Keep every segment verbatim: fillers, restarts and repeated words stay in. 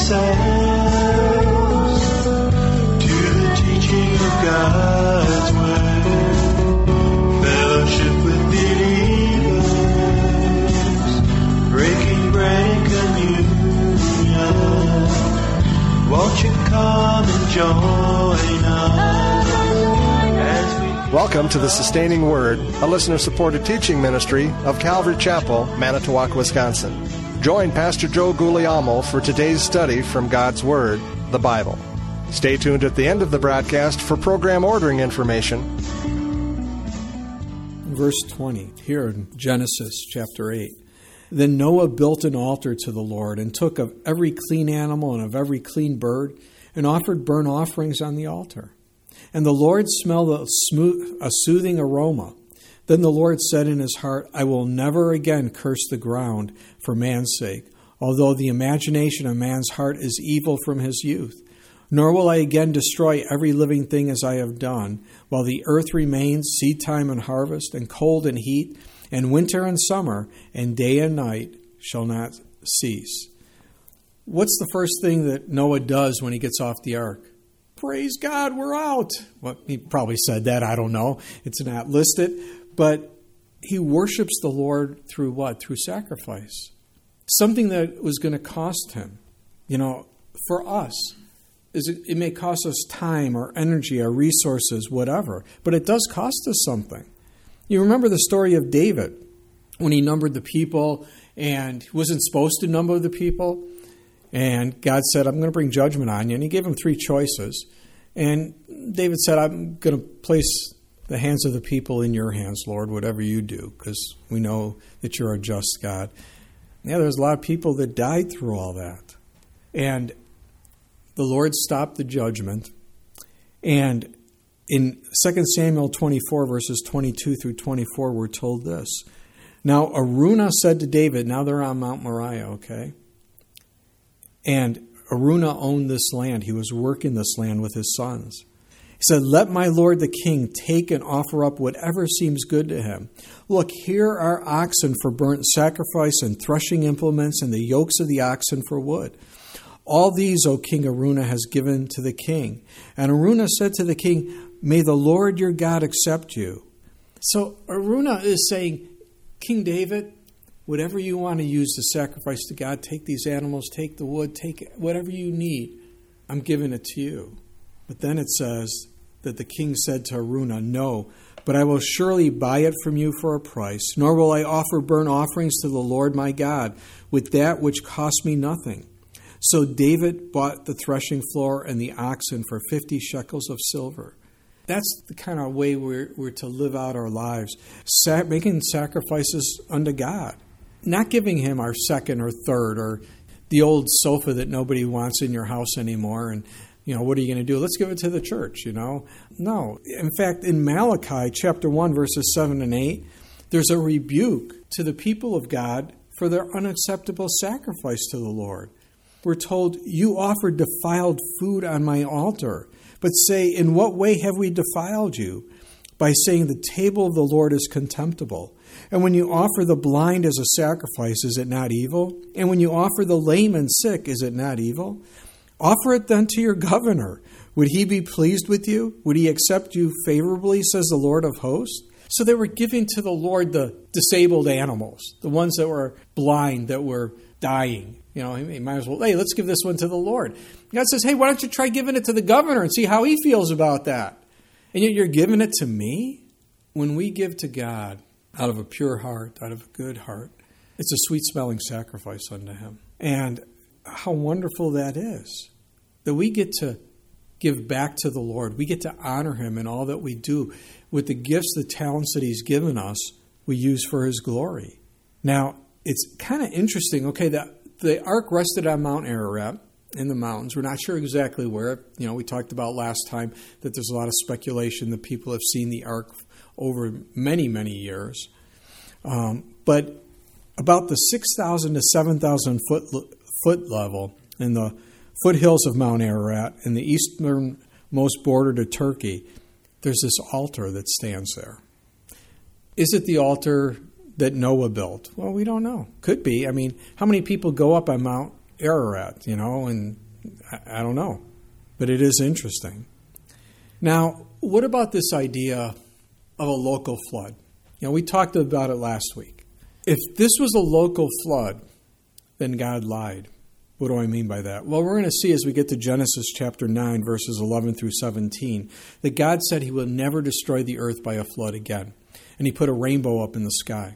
ourselves to the teaching of God's word, fellowship with believers, breaking bread and communion. Won't you come and join us as we... Welcome to the Sustaining Word, a listener-supported teaching ministry of Calvary Chapel, Manitowoc, Wisconsin. Join Pastor Joe Guglielmo for today's study from God's Word, the Bible. Stay tuned at the end of the broadcast for program ordering information. Verse twenty, here in Genesis chapter eight. Then Noah built an altar to the Lord and took of every clean animal and of every clean bird and offered burnt offerings on the altar. And the Lord smelled a, smooth, a soothing aroma. Then the Lord said in his heart, I will never again curse the ground for man's sake, although the imagination of man's heart is evil from his youth. Nor will I again destroy every living thing as I have done, while the earth remains, seed time and harvest, and cold and heat, and winter and summer, and day and night shall not cease. What's the first thing that Noah does when he gets off the ark? Praise God, we're out. Well, he probably said that, I don't know. It's not listed. But he worships the Lord through what? Through sacrifice. Something that was going to cost him. You know, for us, is it, it may cost us time or energy or resources, whatever. But it does cost us something. You remember the story of David when he numbered the people and he wasn't supposed to number the people. And God said, I'm going to bring judgment on you. And he gave him three choices. And David said, I'm going to place the hands of the people in your hands, Lord, whatever you do, because we know that you're a just God. Yeah, there's a lot of people that died through all that. And the Lord stopped the judgment. And in Second Samuel twenty-four, verses twenty-two through twenty-four, we're told this. Now, Araunah said to David, now they're on Mount Moriah, okay? And Araunah owned this land. He was working this land with his sons. He said, let my lord the king take and offer up whatever seems good to him. Look, here are oxen for burnt sacrifice and threshing implements and the yokes of the oxen for wood. All these, O King Araunah, has given to the king. And Araunah said to the king, may the Lord your God accept you. So Araunah is saying, King David, whatever you want to use to sacrifice to God, take these animals, take the wood, take whatever you need. I'm giving it to you. But then it says that the king said to Araunah, no, but I will surely buy it from you for a price, nor will I offer burnt offerings to the Lord my God with that which cost me nothing. So David bought the threshing floor and the oxen for fifty shekels of silver. That's the kind of way we're, we're to live out our lives, sa- making sacrifices unto God. Not giving him our second or third or the old sofa that nobody wants in your house anymore. And, you know, what are you going to do? Let's give it to the church, you know. No. In fact, in Malachi chapter one, verses seven and eight, there's a rebuke to the people of God for their unacceptable sacrifice to the Lord. We're told, you offered defiled food on my altar, but say, in what way have we defiled you? By saying the table of the Lord is contemptible. And when you offer the blind as a sacrifice, is it not evil? And when you offer the lame and sick, is it not evil? Offer it then to your governor. Would he be pleased with you? Would he accept you favorably, says the Lord of hosts? So they were giving to the Lord the disabled animals, the ones that were blind, that were dying. You know, he might as well, hey, let's give this one to the Lord. God says, hey, why don't you try giving it to the governor and see how he feels about that? And yet you're giving it to me? When we give to God out of a pure heart, out of a good heart, it's a sweet-smelling sacrifice unto him. And how wonderful that is, that we get to give back to the Lord. We get to honor him in all that we do with the gifts, the talents that he's given us, we use for his glory. Now, it's kind of interesting, okay, that the ark rested on Mount Ararat in the mountains. We're not sure exactly where. You know, we talked about last time that there's a lot of speculation that people have seen the ark over many, many years. Um, but about the six thousand to seven thousand foot foot level in the foothills of Mount Ararat in the easternmost border to Turkey, there's this altar that stands there. Is it the altar that Noah built? Well, we don't know. Could be. I mean, how many people go up on Mount Ararat, you know, and I, I don't know. But it is interesting. Now, what about this idea of a local flood? You know, we talked about it last week. If this was a local flood, then God lied. What do I mean by that? Well, we're going to see as we get to Genesis chapter nine, verses eleven through seventeen, that God said he will never destroy the earth by a flood again. And he put a rainbow up in the sky.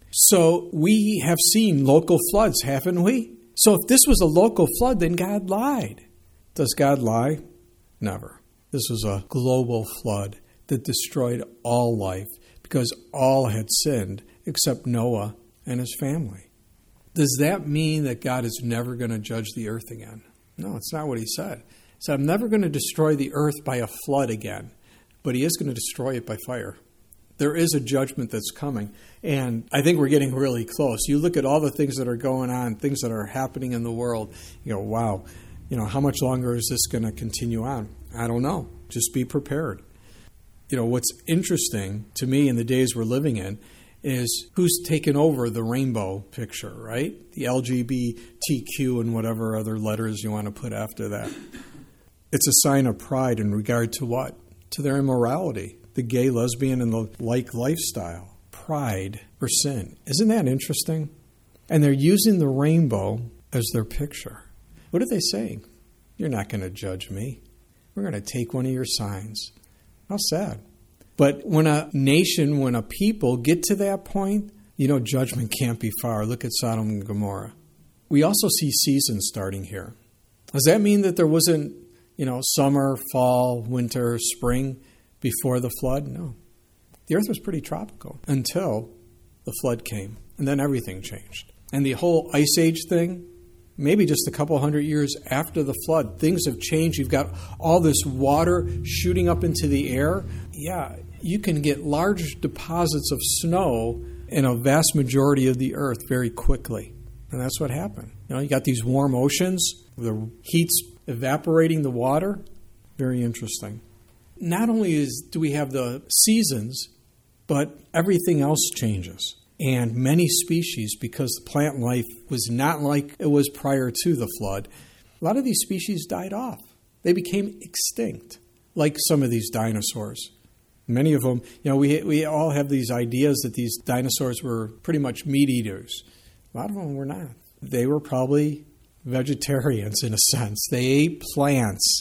So we have seen local floods, haven't we? So if this was a local flood, then God lied. Does God lie? Never. This was a global flood that destroyed all life because all had sinned except Noah and his family. Does that mean that God is never going to judge the earth again? No, it's not what he said. He said, I'm never going to destroy the earth by a flood again, but he is going to destroy it by fire. There is a judgment that's coming, and I think we're getting really close. You look at all the things that are going on, things that are happening in the world, you go, wow, you know, how much longer is this going to continue on? I don't know. Just be prepared. You know, what's interesting to me in the days we're living in is who's taken over the rainbow picture, right? The L G B T Q and whatever other letters you want to put after that. It's a sign of pride in regard to what? To their immorality, the gay, lesbian, and the like lifestyle. Pride for sin. Isn't that interesting? And they're using the rainbow as their picture. What are they saying? You're not going to judge me. We're going to take one of your signs. How sad. But when a nation, when a people get to that point, you know, judgment can't be far. Look at Sodom and Gomorrah. We also see seasons starting here. Does that mean that there wasn't, you know, summer, fall, winter, spring before the flood? No. The earth was pretty tropical until the flood came. And then everything changed. And the whole ice age thing, maybe just a couple hundred years after the flood, things have changed. You've got all this water shooting up into the air. Yeah, you can get large deposits of snow in a vast majority of the earth very quickly. And that's what happened. You know, you got these warm oceans, the heat's evaporating the water. Very interesting. Not only is do we have the seasons, but everything else changes. And many species, because the plant life was not like it was prior to the flood, a lot of these species died off. They became extinct, like some of these dinosaurs. Many of them, you know, we we all have these ideas that these dinosaurs were pretty much meat eaters. A lot of them were not. They were probably vegetarians in a sense. They ate plants.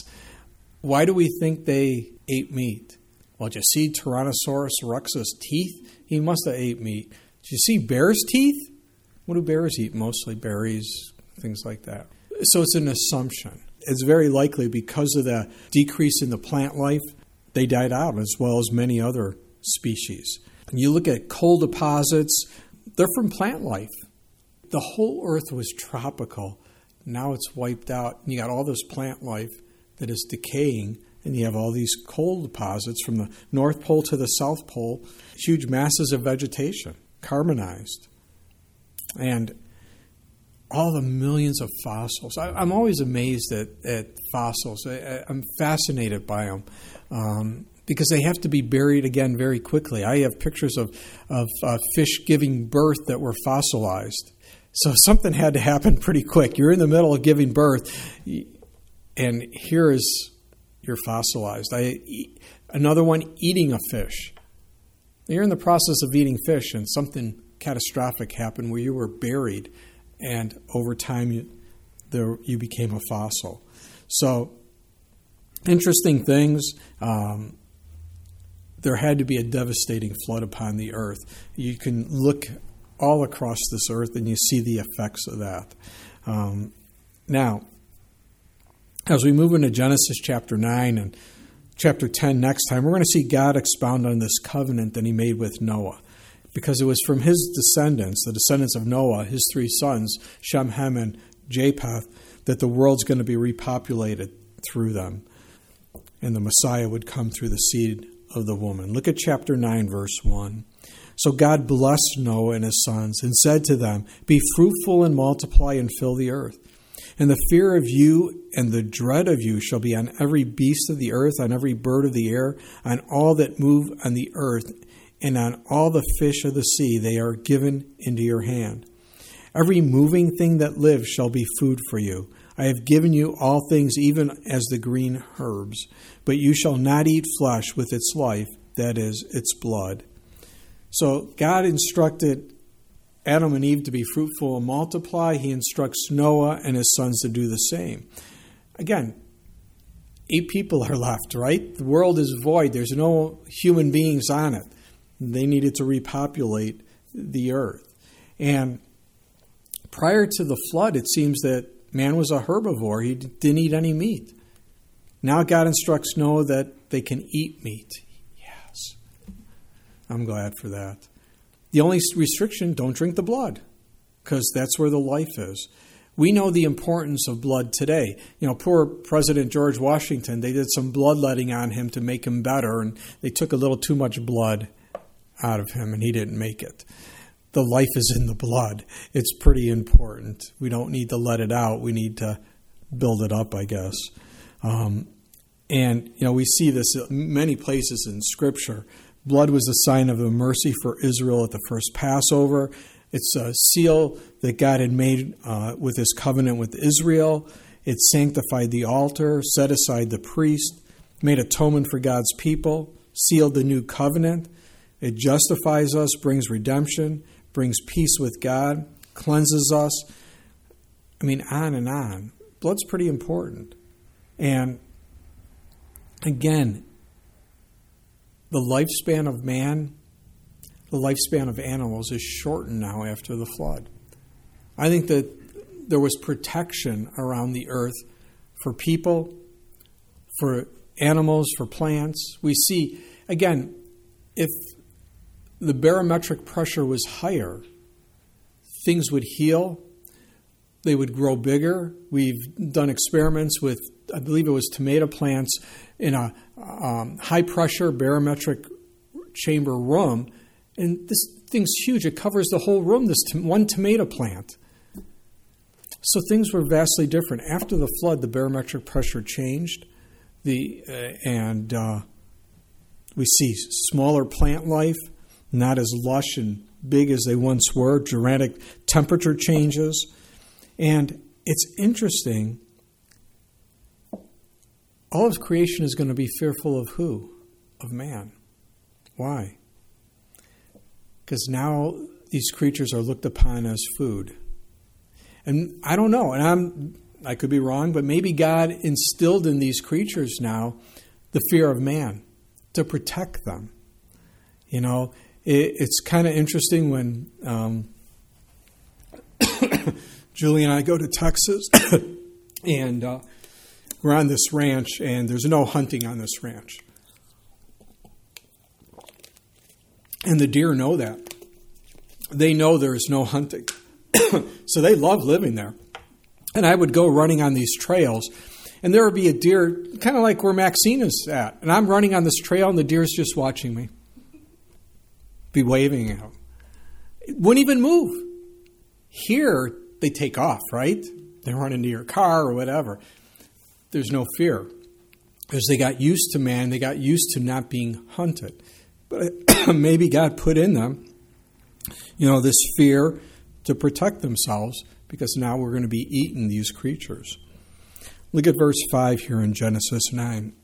Why do we think they ate meat? Well, did you see Tyrannosaurus rex's teeth? He must have ate meat. Did you see bears' teeth? What do bears eat? Mostly berries, things like that. So it's an assumption. It's very likely because of the decrease in the plant life, they died out as well as many other species. And you look at coal deposits, they're from plant life. The whole earth was tropical. Now it's wiped out. And you got all this plant life that is decaying, and you have all these coal deposits from the North Pole to the South Pole, huge masses of vegetation, carbonized. And all the millions of fossils. I, I'm always amazed at, at fossils. I, I'm fascinated by them um, because they have to be buried again very quickly. I have pictures of, of uh, fish giving birth that were fossilized. So something had to happen pretty quick. You're in the middle of giving birth, and here is you're fossilized. I, another one, eating a fish. You're in the process of eating fish, and something catastrophic happened where you were buried, and over time you, there, you became a fossil. So, interesting things. Um, there had to be a devastating flood upon the earth. You can look all across this earth and you see the effects of that. Um, now, as we move into Genesis chapter nine and chapter ten next time, we're going to see God expound on this covenant that he made with Noah. Because it was from his descendants, the descendants of Noah, his three sons, Shem, Ham, and Japheth, that the world's going to be repopulated through them. And the Messiah would come through the seed of the woman. Look at chapter nine, verse one. So God blessed Noah and his sons and said to them, "Be fruitful and multiply and fill the earth. And the fear of you and the dread of you shall be on every beast of the earth, on every bird of the air, on all that move on the earth, and on all the fish of the sea. They are given into your hand. Every moving thing that lives shall be food for you. I have given you all things, even as the green herbs. But you shall not eat flesh with its life, that is, its blood. So God instructed Adam and Eve to be fruitful and multiply. He instructs Noah and his sons to do the same. Again, eight people are left, right? The world is void. There's no human beings on it. They needed to repopulate the earth. And prior to the flood, it seems that man was a herbivore. He didn't eat any meat. Now God instructs Noah that they can eat meat. Yes. I'm glad for that. The only restriction, don't drink the blood, because that's where the life is. We know the importance of blood today. You know, poor President George Washington, they did some bloodletting on him to make him better, and they took a little too much blood out of him, and he didn't make it. The life is in the blood. It's pretty important. We don't need to let it out. We need to build it up, I guess. Um, and, you know, we see this in many places in Scripture. Blood was a sign of the mercy for Israel at the first Passover. It's a seal that God had made uh, with his covenant with Israel. It sanctified the altar, set aside the priest, made atonement for God's people, sealed the new covenant. It justifies us, brings redemption, brings peace with God, cleanses us. I mean, on and on. Blood's pretty important. And again, the lifespan of man, the lifespan of animals is shortened now after the flood. I think that there was protection around the earth for people, for animals, for plants. We see, again, if the barometric pressure was higher, things would heal, they would grow bigger. We've done experiments with, I believe it was tomato plants in a um, high-pressure barometric chamber room, and this thing's huge. It covers the whole room, this to- one tomato plant. So things were vastly different. After the flood, the barometric pressure changed, the uh, and uh, we see smaller plant life, not as lush and big as they once were, dramatic temperature changes. And it's interesting, all of creation is going to be fearful of who? Of man. Why? Because now these creatures are looked upon as food. And I don't know, and I'm I could be wrong, but maybe God instilled in these creatures now the fear of man to protect them. You know, it, it's kind of interesting when um, Julie and I go to Texas, and uh, we're on this ranch, and there's no hunting on this ranch. And the deer know that. They know there is no hunting. So they love living there. And I would go running on these trails, and there would be a deer, kind of like where Maxine is at. And I'm running on this trail, and the deer's just watching me. Be waving at him. It wouldn't even move. Here, they take off, right? They run into your car or whatever. There's no fear. Because they got used to man, they got used to not being hunted. But maybe God put in them, you know, this fear to protect themselves, because now we're going to be eating these creatures. Look at verse five here in Genesis nine.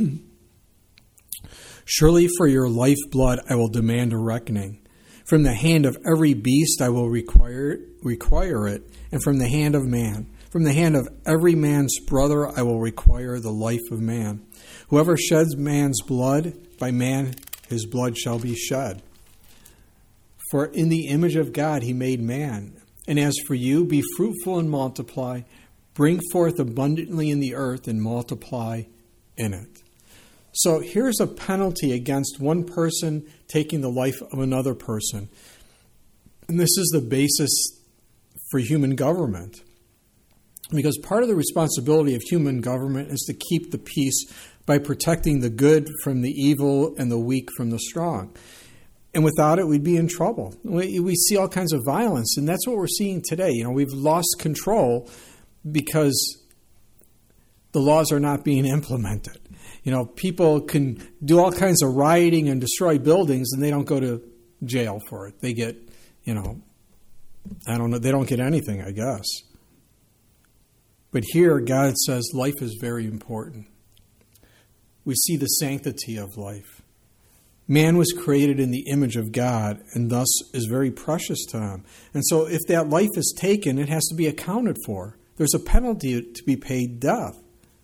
Surely for your lifeblood I will demand a reckoning. From the hand of every beast I will require, require it, and from the hand of man. From the hand of every man's brother I will require the life of man. Whoever sheds man's blood, by man his blood shall be shed. For in the image of God he made man. And as for you, be fruitful and multiply, bring forth abundantly in the earth and multiply in it. So here's a penalty against one person taking the life of another person. And this is the basis for human government. Because part of the responsibility of human government is to keep the peace by protecting the good from the evil and the weak from the strong. And without it, we'd be in trouble. We, we see all kinds of violence, and that's what we're seeing today. You know, we've lost control because the laws are not being implemented. You know, people can do all kinds of rioting and destroy buildings, and they don't go to jail for it. They get, you know, I don't know. They don't get anything, I guess. But here, God says life is very important. We see the sanctity of life. Man was created in the image of God and thus is very precious to him. And so if that life is taken, it has to be accounted for. There's a penalty to be paid, death.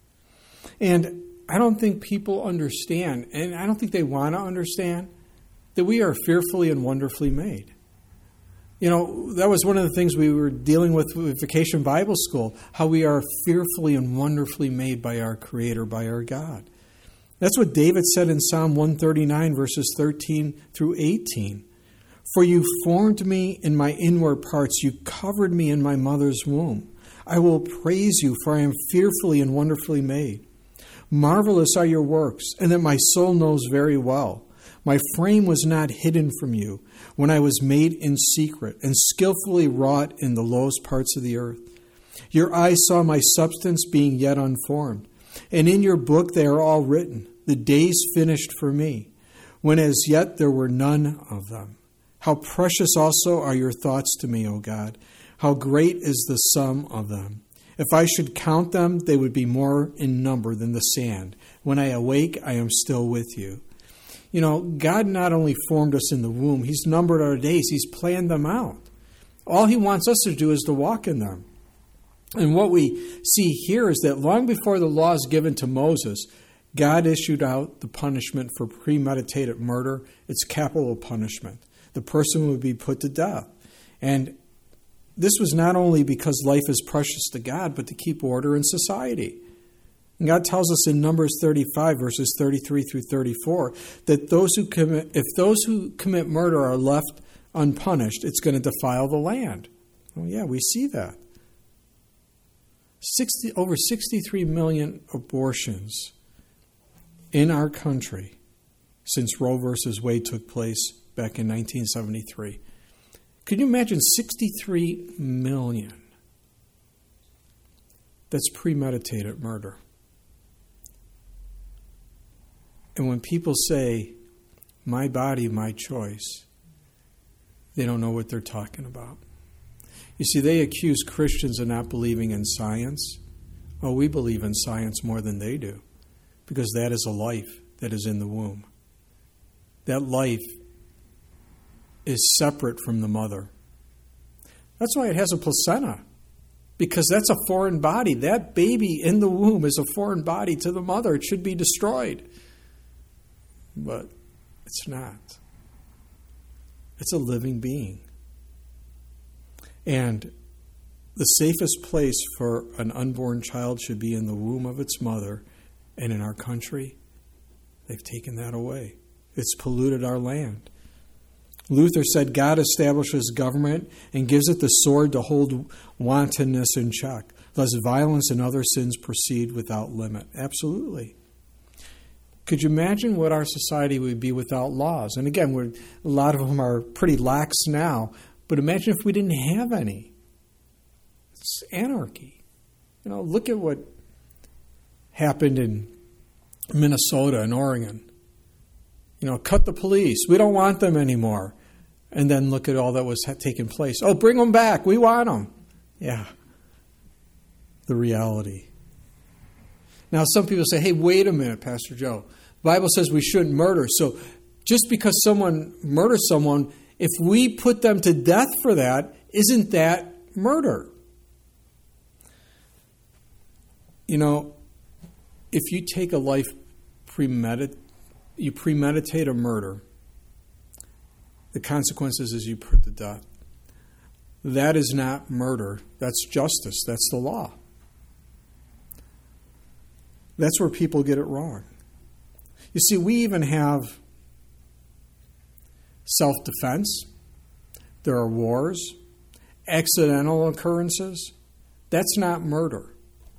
And I don't think people understand, and I don't think they want to understand, that we are fearfully and wonderfully made. You know, that was one of the things we were dealing with with Vacation Bible School, how we are fearfully and wonderfully made by our Creator, by our God. That's what David said in Psalm one thirty-nine, verses thirteen through eighteen. For you formed me in my inward parts. You covered me in my mother's womb. I will praise you, for I am fearfully and wonderfully made. Marvelous are your works, and that my soul knows very well. My frame was not hidden from you when I was made in secret and skillfully wrought in the lowest parts of the earth. Your eyes saw my substance being yet unformed, and in your book they are all written, the days finished for me, when as yet there were none of them. How precious also are your thoughts to me, O God! How great is the sum of them! If I should count them, they would be more in number than the sand. When I awake, I am still with you. You know, God not only formed us in the womb, He's numbered our days. He's planned them out. All He wants us to do is to walk in them. And what we see here is that long before the law is given to Moses, God issued out the punishment for premeditated murder. It's capital punishment. The person would be put to death. And this was not only because life is precious to God, but to keep order in society. And God tells us in Numbers thirty-five, verses thirty-three through thirty-four, that those who commit, if those who commit murder are left unpunished, it's going to defile the land. Oh yeah, we see that. sixty, over sixty-three million abortions in our country since Roe versus Wade took place back in nineteen seventy-three. Could you imagine sixty-three million? That's premeditated murder. And when people say, my body, my choice, they don't know what they're talking about. You see, they accuse Christians of not believing in science. Well, we believe in science more than they do, because that is a life that is in the womb. That life is separate from the mother. That's why it has a placenta, because that's a foreign body. That baby in the womb is a foreign body to the mother. It should be destroyed. But it's not. It's a living being. And the safest place for an unborn child should be in the womb of its mother. And in our country, they've taken that away. It's polluted our land. Luther said God establishes government and gives it the sword to hold wantonness in check. Thus violence and other sins proceed without limit. Absolutely. Could you imagine what our society would be without laws? And again, we're, a lot of them are pretty lax now, but imagine if we didn't have any. It's anarchy. You know, look at what happened in Minnesota and Oregon. You know, cut the police. We don't want them anymore. And then look at all that was taking place. Oh, bring them back. We want them. Yeah. The reality. Now, some people say, hey, wait a minute, Pastor Joe. The Bible says we shouldn't murder. So just because someone murders someone, if we put them to death for that, isn't that murder? You know, if you take a life premeditated, you premeditate a murder, the consequences is you put to death. That is not murder. That's justice. That's the law. That's where people get it wrong. You see, we even have self-defense. There are wars, accidental occurrences. That's not murder.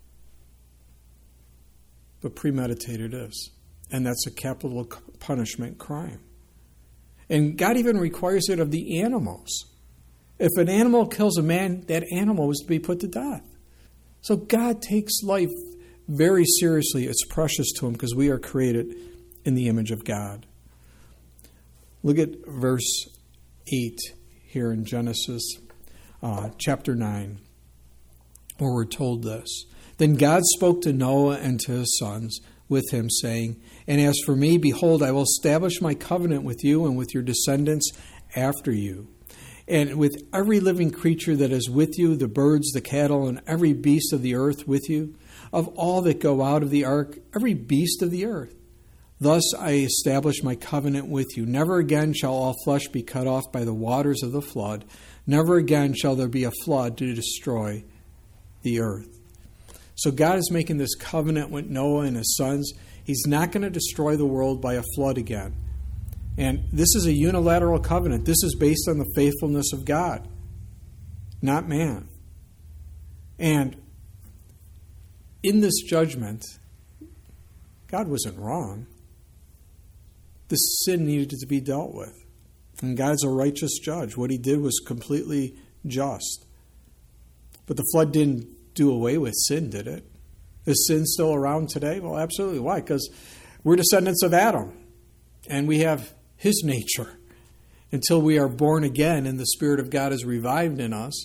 But premeditated is. And that's a capital punishment crime. And God even requires it of the animals. If an animal kills a man, that animal is to be put to death. So God takes life very seriously. It's precious to Him because we are created in the image of God. Look at verse eight here in Genesis. uh, chapter nine, where we're told this. Then God spoke to Noah and to his sons with him, saying, And as for me, behold, I will establish my covenant with you and with your descendants after you, and with every living creature that is with you, the birds, the cattle, and every beast of the earth with you, of all that go out of the ark, every beast of the earth. Thus I establish my covenant with you. Never again shall all flesh be cut off by the waters of the flood. Never again shall there be a flood to destroy the earth. So God is making this covenant with Noah and his sons. He's not going to destroy the world by a flood again. And this is a unilateral covenant. This is based on the faithfulness of God, not man. And in this judgment, God wasn't wrong. This sin needed to be dealt with. And God's a righteous judge. What he did was completely just. But the flood didn't do away with sin, did it? Is sin still around today? Well, absolutely. Why? Because we're descendants of Adam. And we have his nature. Until we are born again and the Spirit of God is revived in us.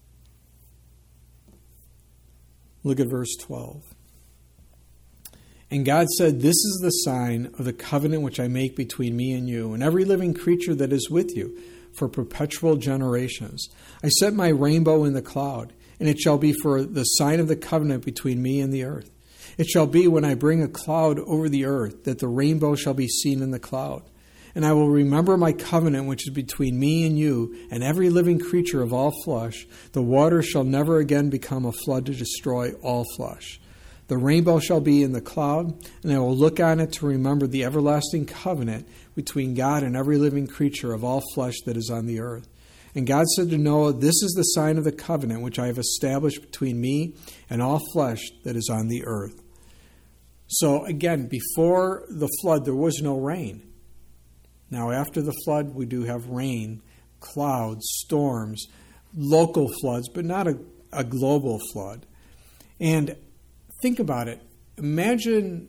Look at verse twelve. And God said, This is the sign of the covenant which I make between me and you, and every living creature that is with you, for perpetual generations. I set my rainbow in the cloud, and it shall be for the sign of the covenant between me and the earth. It shall be when I bring a cloud over the earth, that the rainbow shall be seen in the cloud. And I will remember my covenant which is between me and you, and every living creature of all flesh. The water shall never again become a flood to destroy all flesh. The rainbow shall be in the cloud, and I will look on it to remember the everlasting covenant between God and every living creature of all flesh that is on the earth. And God said to Noah, This is the sign of the covenant which I have established between me and all flesh that is on the earth. So again, before the flood, there was no rain. Now after the flood, we do have rain, clouds, storms, local floods, but not a, a global flood. And think about it. Imagine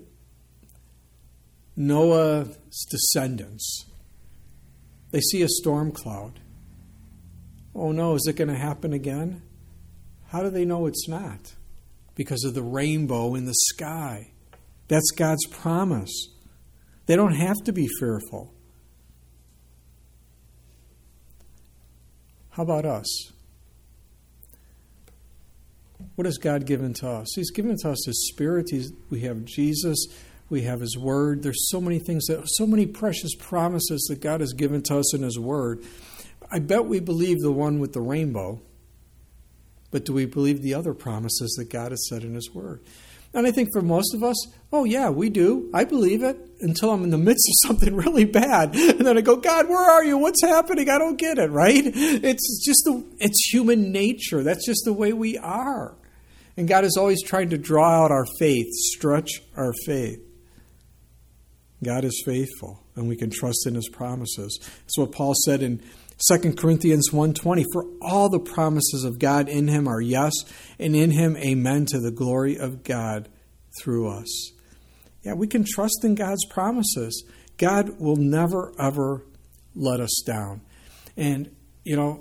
Noah's descendants. They see a storm cloud. Oh no, is it going to happen again? How do they know it's not? Because of the rainbow in the sky. That's God's promise. They don't have to be fearful. How about us? What has God given to us? He's given to us His Spirit. He's, we have Jesus. We have His Word. There's so many things, that, so many precious promises that God has given to us in His Word. I bet we believe the one with the rainbow, but do we believe the other promises that God has said in His Word? And I think for most of us, oh yeah, we do. I believe it until I'm in the midst of something really bad. And then I go, God, where are you? What's happening? I don't get it, right? It's just the, it's human nature. That's just the way we are. And God is always trying to draw out our faith, stretch our faith. God is faithful, and we can trust in His promises. That's what Paul said in Second Corinthians one twenty, For all the promises of God in Him are yes, and in Him amen, to the glory of God through us. Yeah, we can trust in God's promises. God will never, ever let us down. And, you know,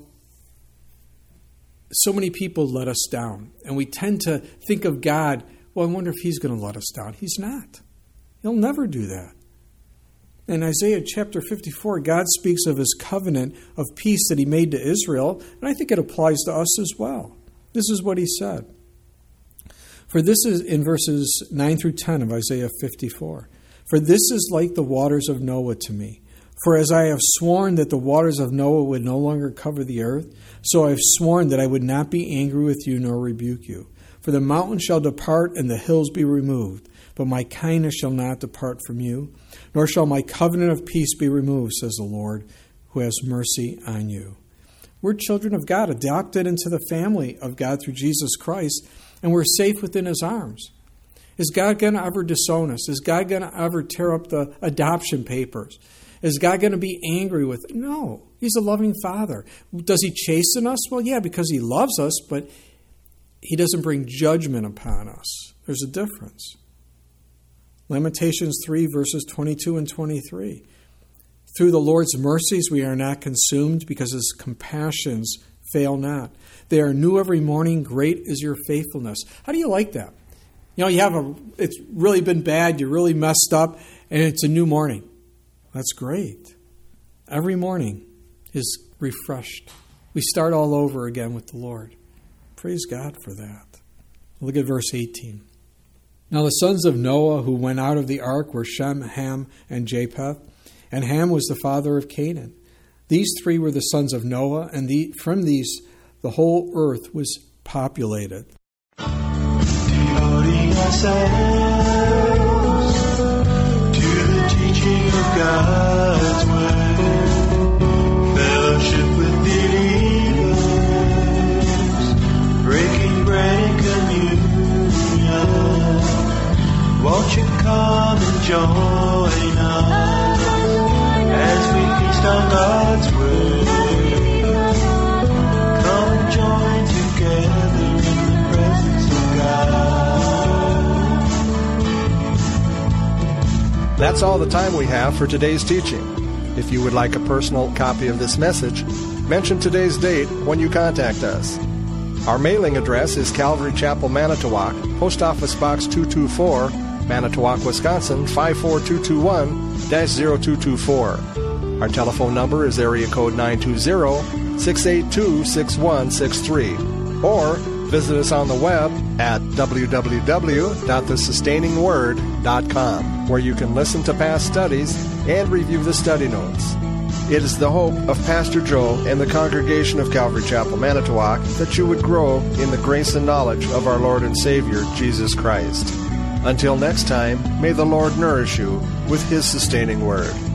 so many people let us down. And we tend to think of God, well, I wonder if He's going to let us down. He's not. He'll never do that. In Isaiah chapter fifty-four, God speaks of His covenant of peace that He made to Israel, and I think it applies to us as well. This is what He said. For this is in verses nine through ten of Isaiah fifty-four. For this is like the waters of Noah to me. For as I have sworn that the waters of Noah would no longer cover the earth, so I have sworn that I would not be angry with you nor rebuke you. For the mountains shall depart and the hills be removed, but my kindness shall not depart from you, nor shall my covenant of peace be removed, says the Lord, who has mercy on you. We're children of God, adopted into the family of God through Jesus Christ, and we're safe within His arms. Is God going to ever disown us? Is God going to ever tear up the adoption papers? Is God going to be angry with us? No. He's a loving Father. Does He chasten us? Well, yeah, because He loves us, but He doesn't bring judgment upon us. There's a difference. Lamentations three, verses twenty-two and twenty-three. Through the Lord's mercies we are not consumed, because His compassions fail not. They are new every morning. Great is your faithfulness. How do you like that? You know, you have a, it's really been bad, you're really messed up, and it's a new morning. That's great. Every morning is refreshed. We start all over again with the Lord. Praise God for that. Look at verse eighteen. Now the sons of Noah who went out of the ark were Shem, Ham, and Japheth, and Ham was the father of Canaan. These three were the sons of Noah, and the, from these the whole earth was populated. Devoting ourselves to the teaching of God's word, fellowship with believers, breaking bread and communion, won't you come and join us as we feast on God's word? Come and join together in the presence of God. That's all the time we have for today's teaching. If you would like a personal copy of this message, mention today's date when you contact us. Our mailing address is Calvary Chapel, Manitowoc, Post Office Box two two four, Manitowoc, Wisconsin five four two two one dash zero two two four. Our telephone number is area code nine two zero, six eight two, six one six three. Or visit us on the web at w w w dot the sustaining word dot com, where you can listen to past studies and review the study notes. It is the hope of Pastor Joe and the congregation of Calvary Chapel, Manitowoc, that you would grow in the grace and knowledge of our Lord and Savior, Jesus Christ. Until next time, may the Lord nourish you with His sustaining word.